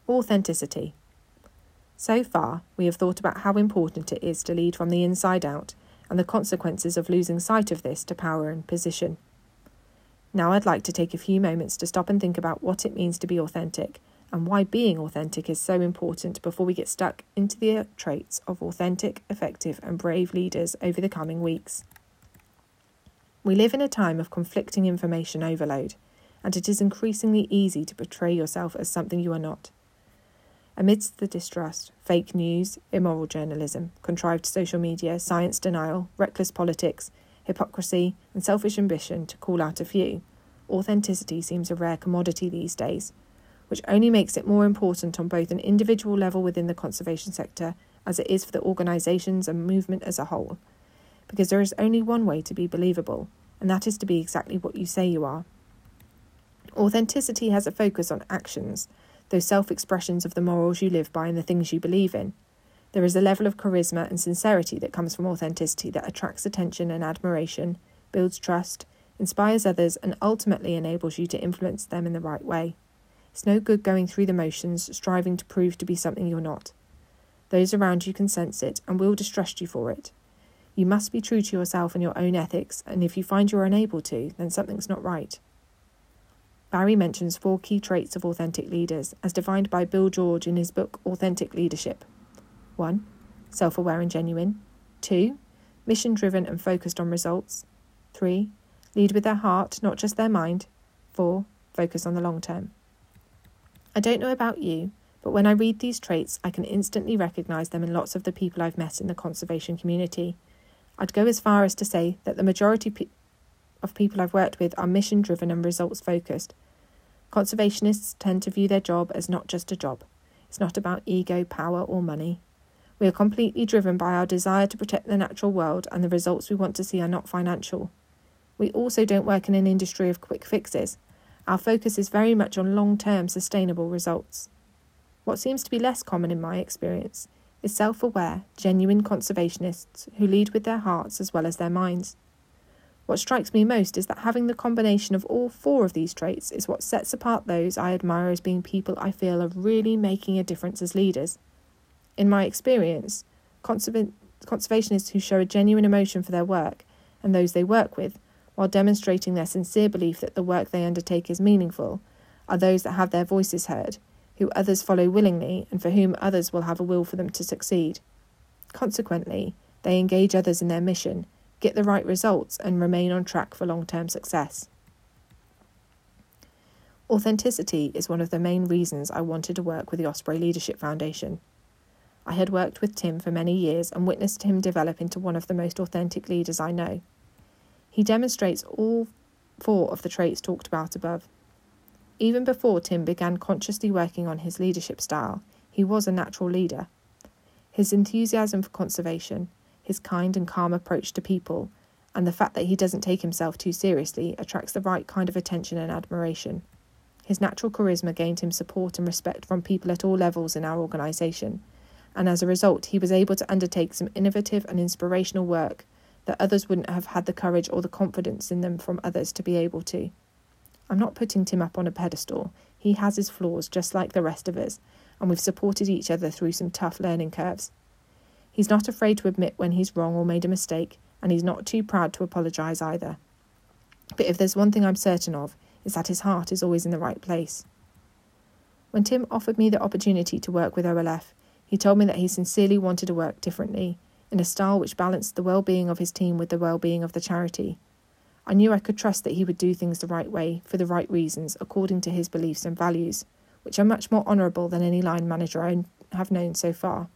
Authenticity. So far, we have thought about how important it is to lead from the inside out and the consequences of losing sight of this to power and position. Now I'd like to take a few moments to stop and think about what it means to be authentic and why being authentic is so important before we get stuck into the traits of authentic, effective and brave leaders over the coming weeks. We live in a time of conflicting information overload, and it is increasingly easy to portray yourself as something you are not. Amidst the distrust, fake news, immoral journalism, contrived social media, science denial, reckless politics, hypocrisy, and selfish ambition, to call out a few, authenticity seems a rare commodity these days, which only makes it more important on both an individual level within the conservation sector as it is for the organisations and movement as a whole. Because there is only one way to be believable, and that is to be exactly what you say you are. Authenticity has a focus on actions, those self-expressions of the morals you live by and the things you believe in. There is a level of charisma and sincerity that comes from authenticity that attracts attention and admiration, builds trust, inspires others, and ultimately enables you to influence them in the right way. It's no good going through the motions, striving to prove to be something you're not. Those around you can sense it and will distrust you for it. You must be true to yourself and your own ethics, and if you find you're unable to, then something's not right. Barry mentions 4 key traits of authentic leaders, as defined by Bill George in his book Authentic Leadership. 1. Self-aware and genuine. 2. Mission-driven and focused on results. 3. Lead with their heart, not just their mind. 4. Focus on the long term. I don't know about you, but when I read these traits, I can instantly recognise them in lots of the people I've met in the conservation community. I'd go as far as to say that the majority of people I've worked with are mission-driven and results-focused. Conservationists tend to view their job as not just a job. It's not about ego, power or money. We are completely driven by our desire to protect the natural world, and the results we want to see are not financial. We also don't work in an industry of quick fixes. Our focus is very much on long-term sustainable results. What seems to be less common in my experience is self-aware, genuine conservationists who lead with their hearts as well as their minds. What strikes me most is that having the combination of all 4 of these traits is what sets apart those I admire as being people I feel are really making a difference as leaders. In my experience, conservationists who show a genuine emotion for their work and those they work with, while demonstrating their sincere belief that the work they undertake is meaningful, are those that have their voices heard, who others follow willingly and for whom others will have a will for them to succeed. Consequently, they engage others in their mission, get the right results and remain on track for long-term success. Authenticity is one of the main reasons I wanted to work with the Osprey Leadership Foundation. I had worked with Tim for many years and witnessed him develop into one of the most authentic leaders I know. He demonstrates all 4 of the traits talked about above. Even before Tim began consciously working on his leadership style, he was a natural leader. His enthusiasm for conservation, his kind and calm approach to people, and the fact that he doesn't take himself too seriously attracts the right kind of attention and admiration. His natural charisma gained him support and respect from people at all levels in our organisation, and as a result he was able to undertake some innovative and inspirational work that others wouldn't have had the courage or the confidence in them from others to be able to. I'm not putting Tim up on a pedestal. He has his flaws just like the rest of us, and we've supported each other through some tough learning curves. He's not afraid to admit when he's wrong or made a mistake, and he's not too proud to apologise either. But if there's one thing I'm certain of, is that his heart is always in the right place. When Tim offered me the opportunity to work with OLF, he told me that he sincerely wanted to work differently, in a style which balanced the well-being of his team with the well-being of the charity. I knew I could trust that he would do things the right way, for the right reasons, according to his beliefs and values, which are much more honourable than any line manager I have known so far.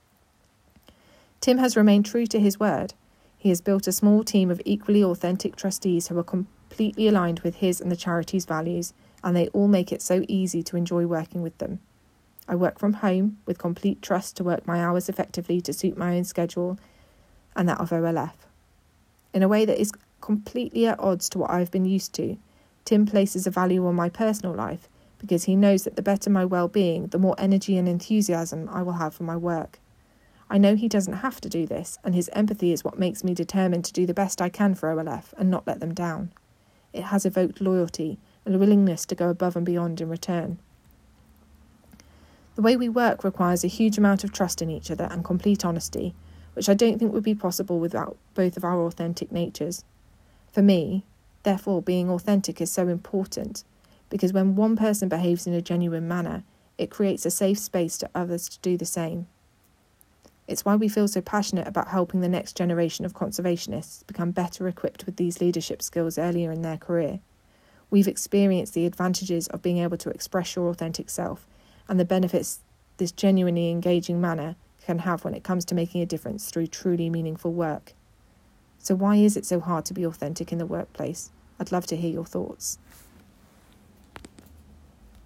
Tim has remained true to his word. He has built a small team of equally authentic trustees who are completely aligned with his and the charity's values, and they all make it so easy to enjoy working with them. I work from home with complete trust to work my hours effectively to suit my own schedule and that of OLF. In a way that is completely at odds to what I've been used to, Tim places a value on my personal life because he knows that the better my well-being, the more energy and enthusiasm I will have for my work. I know he doesn't have to do this, and his empathy is what makes me determined to do the best I can for OLF and not let them down. It has evoked loyalty and a willingness to go above and beyond in return. The way we work requires a huge amount of trust in each other and complete honesty, which I don't think would be possible without both of our authentic natures. For me, therefore, being authentic is so important, because when one person behaves in a genuine manner, it creates a safe space to others to do the same. It's why we feel so passionate about helping the next generation of conservationists become better equipped with these leadership skills earlier in their career. We've experienced the advantages of being able to express your authentic self and the benefits this genuinely engaging manner can have when it comes to making a difference through truly meaningful work. So why is it so hard to be authentic in the workplace? I'd love to hear your thoughts.